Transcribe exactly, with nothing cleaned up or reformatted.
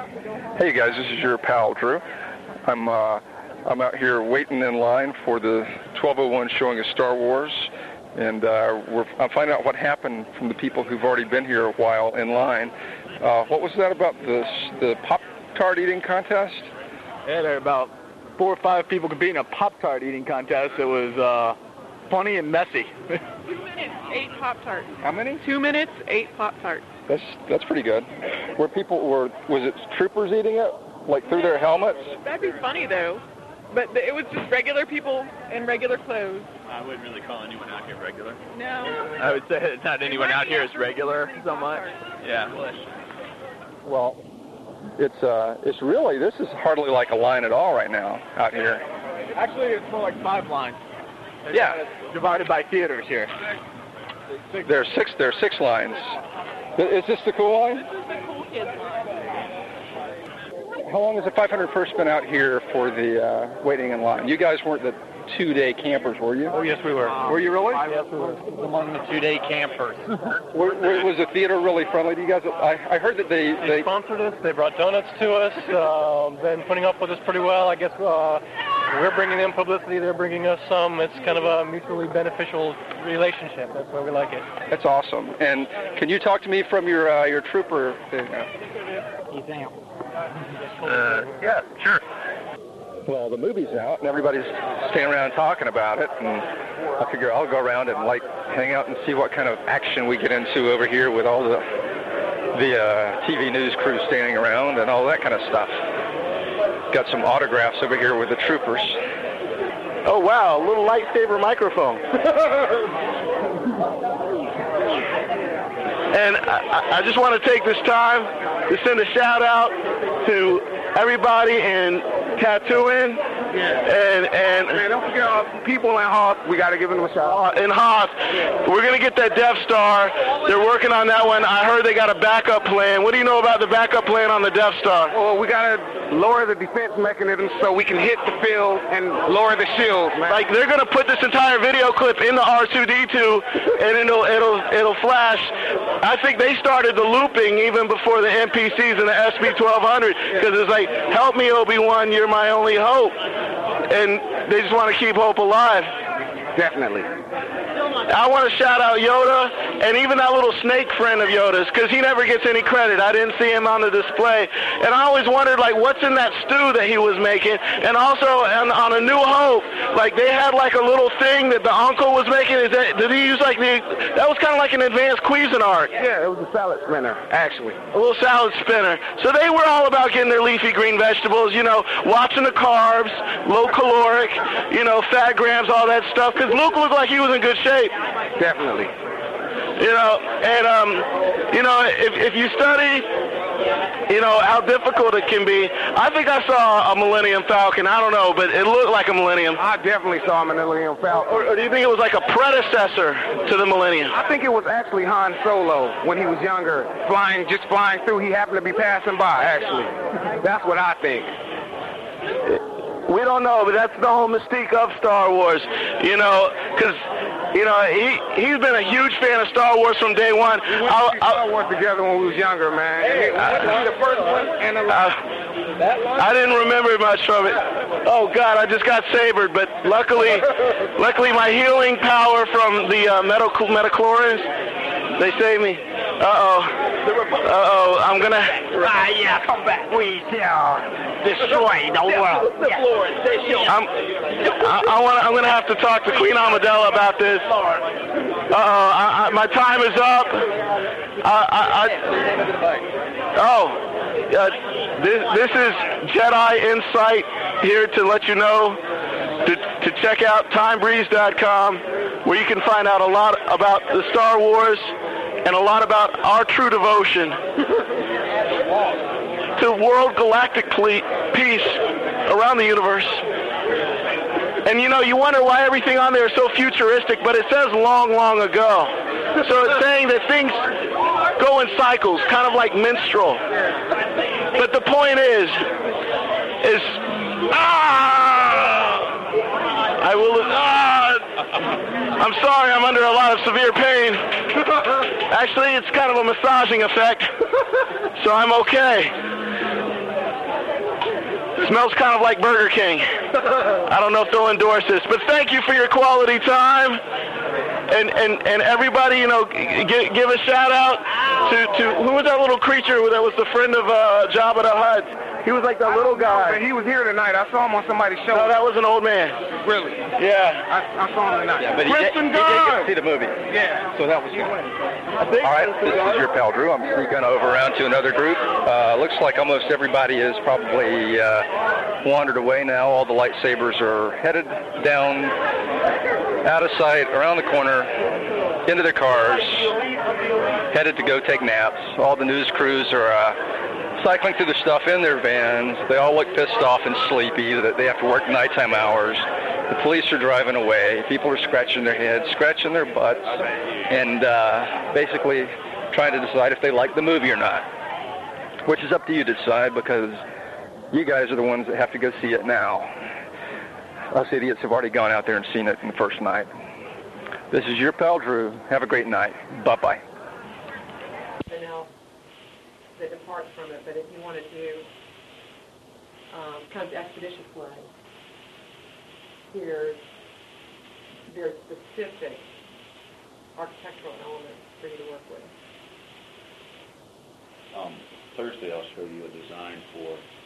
Hey guys, this is your pal Drew. I'm uh, I'm out here waiting in line for the twelve oh one showing of Star Wars, and uh, we're I'm finding out what happened from the people who've already been here a while in line. Uh, what was that about the the Pop-Tart eating contest? Yeah, there are about four or five people competing in a Pop-Tart eating contest. It was uh, funny and messy. Two minutes, eight Pop-Tarts. How many? Two minutes, eight Pop-Tarts. That's that's pretty good. Were people were was it troopers eating it, like through their helmets? That'd be funny though, but it was just regular people in regular clothes. I wouldn't really call anyone out here regular. No. I would say that not anyone out here is regular so much. Yeah. Well, it's uh it's really this is hardly like a line at all right now out here. Actually, it's more like five lines. Yeah. It's divided by theaters here. There are six there are six lines. Is this the cool line? This is the cool kids line. How long has the five hundred first been out here for the uh, waiting in line? You guys weren't the two-day campers, were you? Oh, yes, we were. Were you really? Yes, we were among the two-day campers. were, were, was the theater really friendly to you guys? I, I heard that they, They they... sponsored us. They brought donuts to us. Uh, been putting up with us pretty well. I guess uh, we're bringing them publicity. They're bringing us some. It's kind of a mutually beneficial relationship. That's why we like it. That's awesome. And can you talk to me from your uh, your trooper thing? Uh, yeah, sure. Well, the movie's out, and everybody's staying around talking about it, and I figure I'll go around and, like, hang out and see what kind of action we get into over here with all the the uh, T V news crew standing around and all that kind of stuff. Got some autographs over here with the troopers. Oh, wow, a little lightsaber microphone. And I, I just want to take this time to send a shout out to everybody in Tatooine, and and Man, don't forget all the people in Hoth. We got to give them a shout out. in Hoth. We're gonna get that Death Star. They're working on that one. I heard they got a backup plan. What do you know about the backup plan on the Death Star? Well, we got to lower the defense mechanism so we can hit the field and lower the shields, man. Like, they're gonna put this entire video clip in the R two D two, and it'll it'll it'll flash. I think they started the looping even before the N P Cs and the S B twelve hundred, because it's like, help me, Obi-Wan, you're my only hope. And they just want to keep hope alive. Definitely. I want to shout out Yoda and even that little snake friend of Yoda's, because he never gets any credit. I didn't see him on the display. And I always wondered, like, what's in that stew that he was making? And also, on, on A New Hope, like, they had, like, a little thing that the uncle was making. Is that, did he use, like, the, that was kind of like an advanced Cuisinart. Yeah, it was a salad spinner, actually. A little salad spinner. So they were all about getting their leafy green vegetables, you know, watching the carbs, low caloric, you know, fat grams, all that stuff, because Luke looked like he was in good shape. Definitely. You know, and, um, you know, if, if you study, you know, how difficult it can be, I think I saw a Millennium Falcon. I don't know, but it looked like a Millennium. I definitely saw him in the Millennium Falcon. Or, or do you think it was like a predecessor to the Millennium? I think it was actually Han Solo when he was younger, flying, just flying through. He happened to be passing by, actually. That's what I think. We don't know, but that's the whole mystique of Star Wars, you know, because, you know, he, he's been a huge fan of Star Wars from day one. We went to see Star Wars together when we was younger, man. Hey, we went to see the first one and the last uh, I didn't remember much from it. Oh, God, I just got sabered, but luckily, luckily my healing power from the uh, medical metachlorines, they saved me. Uh-oh. Uh-oh, I'm gonna... Ah, yeah, come back. We shall destroy the world. I'm, I, I wanna, I'm gonna have to talk to Queen Amidala about this. Uh-oh, I, I, my time is up. I, I, I, oh, uh, this, this is Jedi Insight here to let you know to, to check out time breeze dot com, where you can find out a lot about the Star Wars and a lot about our true devotion to world galactic ple- peace around the universe. And, you know, you wonder why everything on there is so futuristic, but it says long, long ago. So it's saying that things go in cycles, kind of like minstrel. But the point is, is, ah, I will, ah, I'm sorry, I'm under a lot of severe pain. Actually, it's kind of a massaging effect, so I'm okay. Smells kind of like Burger King. I don't know if they'll endorse this, but thank you for your quality time. And and, and everybody, you know, give, give a shout out to, to, who was that little creature that was the friend of uh, Jabba the Hutt? He was like that little guy. But he was here tonight. I saw him on somebody's show. No, that was an old man. Really? Yeah. I, I saw him tonight. Yeah, but he did, he did get to see the movie. Yeah. So that was good. All right, this is your pal Drew. I'm sneaking over around to another group. Uh, looks like almost everybody is probably uh, wandered away now. All the lightsabers are headed down, out of sight, around the corner, into their cars, headed to go take naps. All the news crews are uh, cycling through the stuff in their vans. They all look pissed off and sleepy that they have to work nighttime hours. The police are driving away. People are scratching their heads, scratching their butts, and uh, basically trying to decide if they like the movie or not, which is up to you to decide because you guys are the ones that have to go see it now. Us idiots have already gone out there and seen it in the first night. This is your pal Drew. Have a great night. Bye-bye. Else that departs from it, but if you want to do um, kind of expedition flying, here's very specific architectural elements for you to work with. Um, Thursday I'll show you a design for